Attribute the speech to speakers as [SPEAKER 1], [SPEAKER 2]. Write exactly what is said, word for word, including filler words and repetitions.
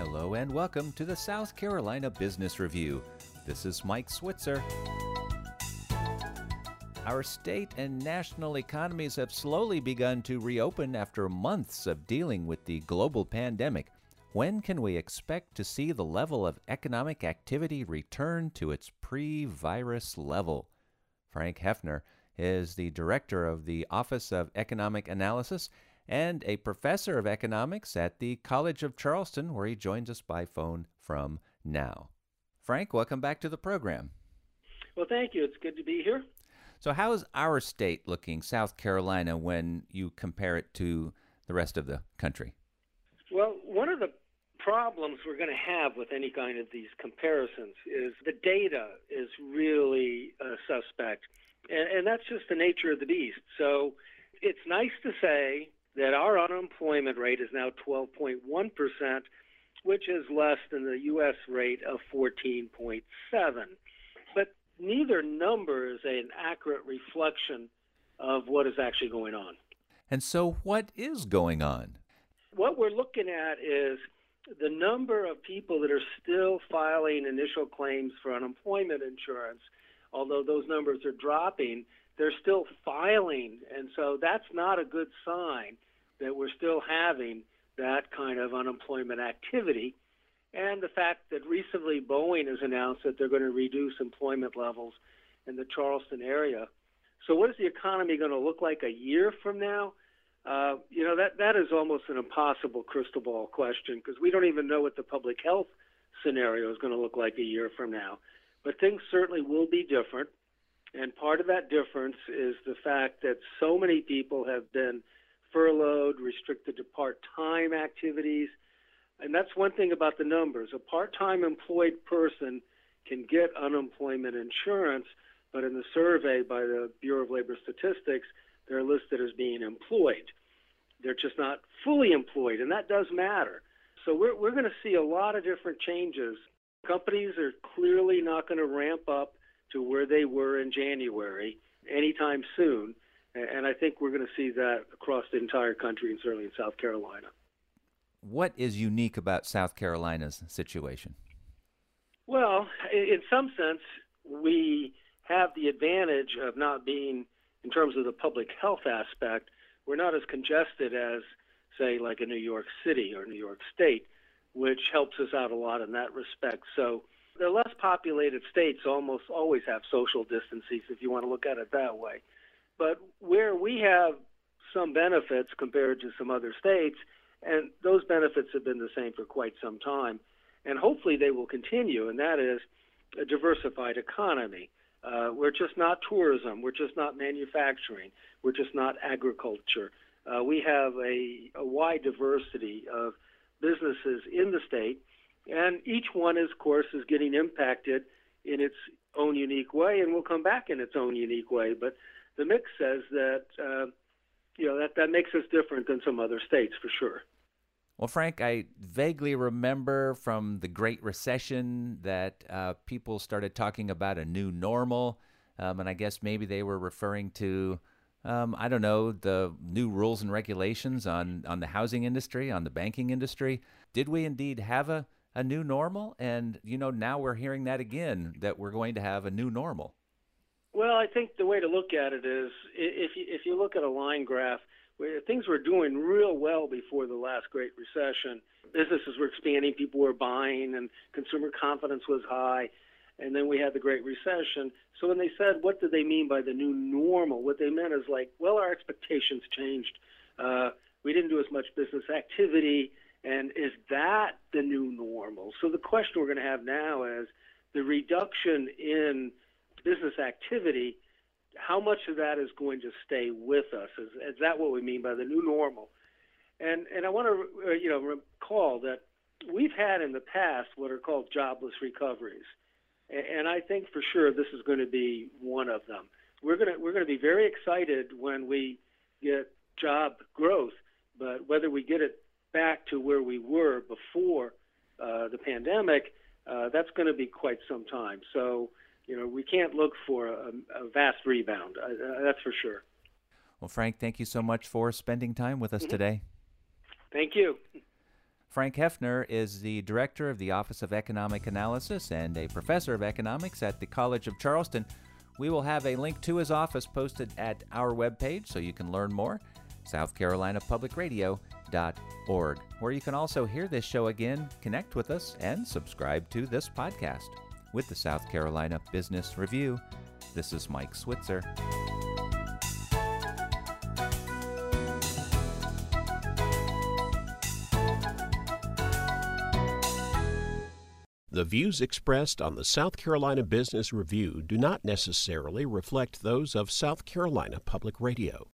[SPEAKER 1] Hello and welcome to the South Carolina Business Review. This is Mike Switzer. Our state and national economies have slowly begun to reopen after months of dealing with the global pandemic. When can we expect to see the level of economic activity return to its pre-virus level? Frank Hefner is the director of the Office of Economic Analysis and a professor of economics at the College of Charleston, where he joins us by phone from now. Frank, welcome back to the program.
[SPEAKER 2] Well, thank you. It's good to be here.
[SPEAKER 1] So how is our state looking, South Carolina, when you compare it to the rest of the country?
[SPEAKER 2] Well, one of the problems we're going to have with any kind of these comparisons is the data is really uh, suspect, and, and that's just the nature of the beast. So it's nice to say that our unemployment rate is now twelve point one percent, which is less than the U S rate of fourteen point seven. But neither number is an accurate reflection of what is actually going on.
[SPEAKER 1] And so what is going on?
[SPEAKER 2] What we're looking at is the number of people that are still filing initial claims for unemployment insurance. Although those numbers are dropping, they're still filing, and so that's not a good sign that we're still having that kind of unemployment activity. And the fact that recently Boeing has announced that they're going to reduce employment levels in the Charleston area. So what is the economy going to look like a year from now? Uh, you know, that, that is almost an impossible crystal ball question, because we don't even know what the public health scenario is going to look like a year from now. But things certainly will be different. And part of that difference is the fact that so many people have been furloughed, restricted to part-time activities. And that's one thing about the numbers. A part-time employed person can get unemployment insurance, but in the survey by the Bureau of Labor Statistics, they're listed as being employed. They're just not fully employed, and that does matter. So we're, we're going to see a lot of different changes. Companies are clearly not going to ramp up to where they were in January anytime soon. And I think we're going to see that across the entire country and certainly in South Carolina.
[SPEAKER 1] What is unique about South Carolina's situation?
[SPEAKER 2] Well, in some sense, we have the advantage of not being, in terms of the public health aspect, we're not as congested as, say, like a New York City or New York State, which helps us out a lot in that respect. So the less populated states almost always have social distancing, if you want to look at it that way. But where we have some benefits compared to some other states, and those benefits have been the same for quite some time, and hopefully they will continue, and that is a diversified economy. Uh, we're just not tourism. We're just not manufacturing. We're just not agriculture. Uh, we have a, a wide diversity of businesses in the state, and each one, is, of course, is getting impacted in its own unique way, and will come back in its own unique way. But the mix says that, uh, you know, that, that makes us different than some other states, for sure.
[SPEAKER 1] Well, Frank, I vaguely remember from the Great Recession that uh, people started talking about a new normal, um, and I guess maybe they were referring to, um, I don't know, the new rules and regulations on, on the housing industry, on the banking industry. Did we indeed have a, a new normal? And, you know, now we're hearing that again, that we're going to have a new normal.
[SPEAKER 2] Well, I think the way to look at it is, if you, if you look at a line graph, where things were doing real well before the last Great Recession. Businesses were expanding, people were buying, and consumer confidence was high. And then we had the Great Recession. So when they said, what did they mean by the new normal? What they meant is like, well, our expectations changed. Uh, we didn't do as much business activity. And is that the new normal? So the question we're going to have now is the reduction in business activity. How much of that is going to stay with us? Is, is that what we mean by the new normal? And and I want to uh, you know recall that we've had in the past what are called jobless recoveries, and, and I think for sure this is going to be one of them. We're going to we're going to be very excited when we get job growth, but whether we get it back to where we were before uh, the pandemic, uh, that's going to be quite some time. So. You know, we can't look for a, a vast rebound. Uh, that's for sure.
[SPEAKER 1] Well, Frank, thank you so much for spending time with us mm-hmm. today.
[SPEAKER 2] Thank you.
[SPEAKER 1] Frank Hefner is the director of the Office of Economic Analysis and a professor of economics at the College of Charleston. We will have a link to his office posted at our webpage so you can learn more, south carolina public radio dot org, where you can also hear this show again, connect with us, and subscribe to this podcast. With the South Carolina Business Review, this is Mike Switzer.
[SPEAKER 3] The views expressed on the South Carolina Business Review do not necessarily reflect those of South Carolina Public Radio.